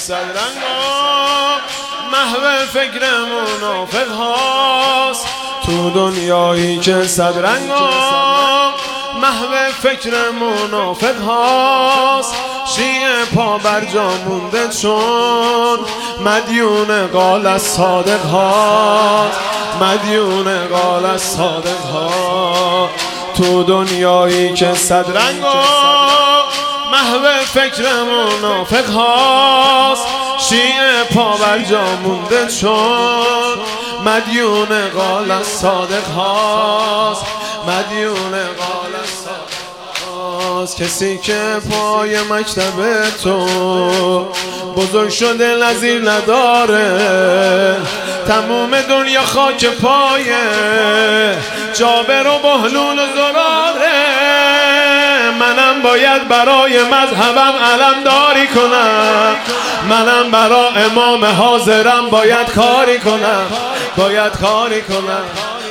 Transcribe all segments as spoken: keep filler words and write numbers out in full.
صدرنگا محو فکر منافق هاست. تو دنیایی که صدرنگا محو فکر منافق هاست. شیعه پا بر جا مونده چون مدیون قال از صادق هاست. مدیون قال از صادق ها. تو دنیایی که صدرنگا محو فکر منافق هاست. شیعه پا بر جا مونده چون مدیون قال از صادق هاست. مدیون قال از صادق هاست. کسی که پای مکتب تو بزرگ شده نظیر نداره. تموم دنیا خاک پای جابر و بهلول و زراره. منم باید برای مذهبم علمداری کنم. منم برای امام حاضرم باید کاری کنم. باید کاری کنم.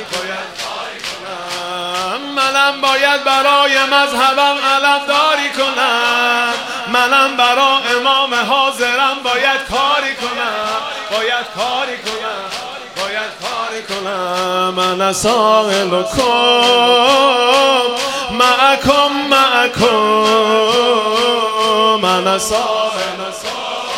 منم باید برای مذهبم علمداری کنم. منم برای امام حاضرم باید کاری کنم. باید کاری کنم. باید کاری کنم. من سائلکم معکم معکم. من سائلکم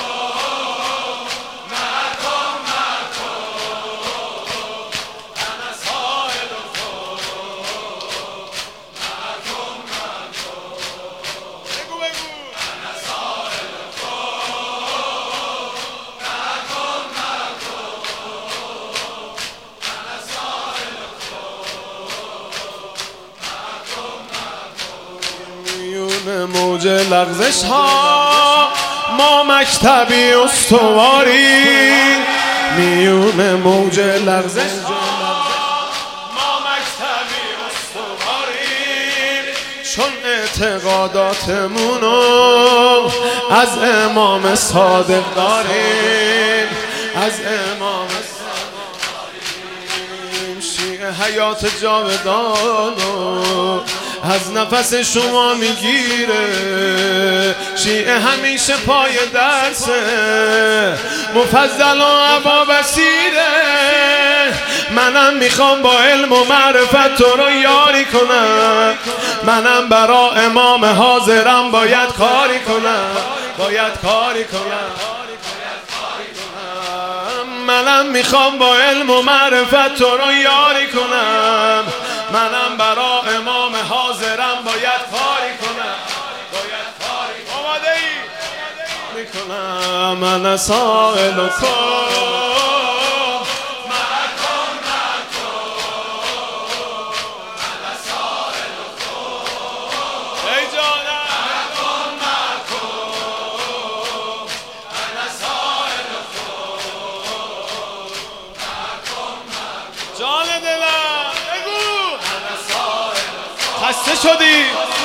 موج لغزش ها ما مکتبی استواری. میون موج لغزش ما مکتبی استواری. چون اعتقاداتمونو از امام صادق داریم. از امام صادق داریم. شیعه حیات جاودانو از نفس شما میگیره. شیعه همیشه پای درسه مفضل و عبا بصیره. منم میخوام با علم و معرفت تو رو یاری کنم. منم برا امام حاضرم باید کاری کنم. باید کاری کنم. منم میخوام با علم و معرفت تو رو یاری کنم. منم برا امام حاضرم باید کاری کنم. باید کاری کنم. آماده ای؟ میکنم. من سائلکم معکم معکم. من سائلکم ای جانم معکم معکم. من سائلکم معکم معکم. جان دلم خسته شدی.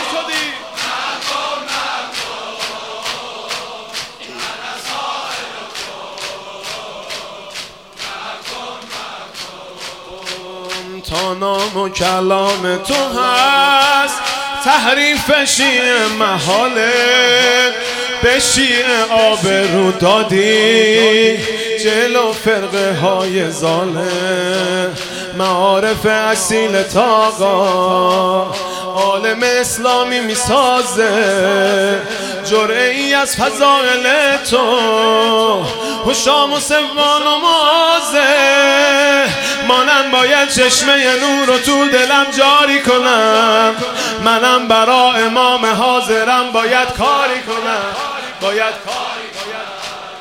تا نام و کلام تو هست تحریف شیعه محاله. به شیعه آبرو دادی جلو فرقه های ظالم. معارف اصیل تاقا عالم اسلامی میسازه. جرعه ای از فضائل تو هشام و سوان و معاذه. منم باید چشمه نور رو تو دلم جاری کنم. منم برا امام حاضرم باید کاری کنم. باید کاری کنم.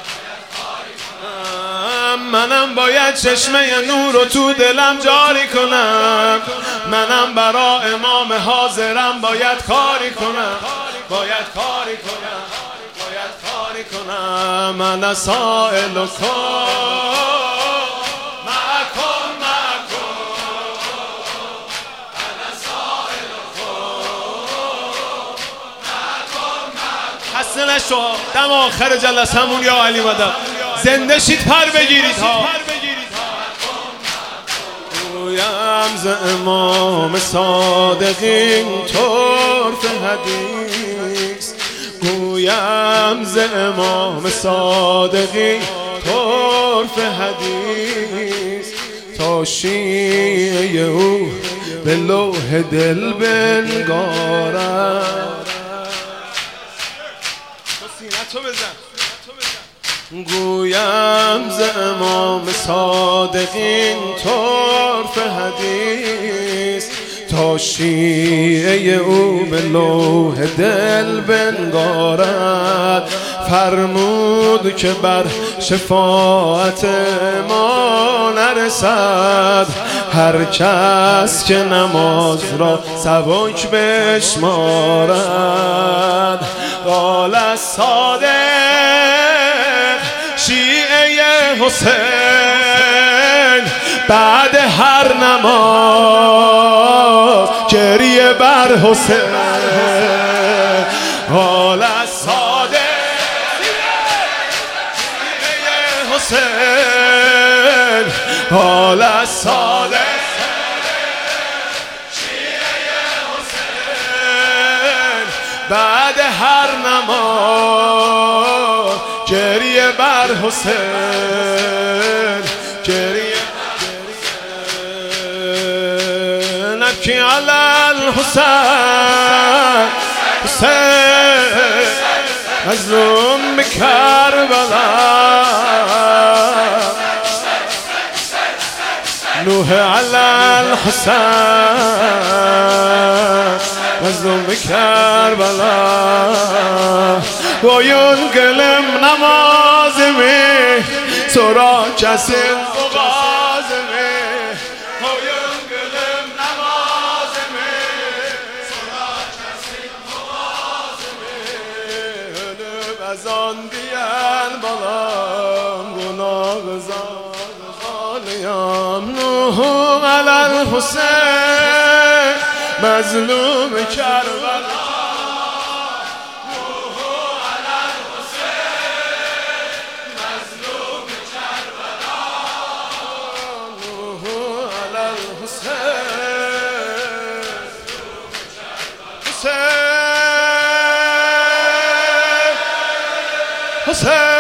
منم باید چشمه نور رو تو دلم جاری کنم. منم برا امام حاضرم باید کاری کنم. باید کاری کنم. باید کاری کنم. من سائلکم معکم معکم. من سائلکم معکم معکم. خسته نشو. دم آخر جلسمون یا علی مدد زنده شید پر بگیرید ها. گویم ز امام صادقین طرف حدیث. گویم ز امام صادقی طرف حدیث تا شیعه او به لوح دل بنگارد. گویم ز امام صادقین طرف حدیث تا شیعه او به لوح دل بنگارد. فرمود که بر شفاعت ما نرسد هر کس که نماز را سبک بشمارد. قال الصادق شیعه حسین بعد هر نماز گریه بر حسین. قال الصادق شیعه حسین قال الصادق شیعه حسین بعد هر نماز گریه بر حسین گریه نبکی علی الحسین حسین مظلوم کربلا نوح علی الحسین مظلوم کربلا. boyun gülüm namazımı sonra kesin boğazımı. Boyun gülüm namazımı sonra kesin boğazımı. Ölüp ezan diyen balam günah zaliyam. Nuhu alel Hüseyin mazlum Kerbela. Hüseyin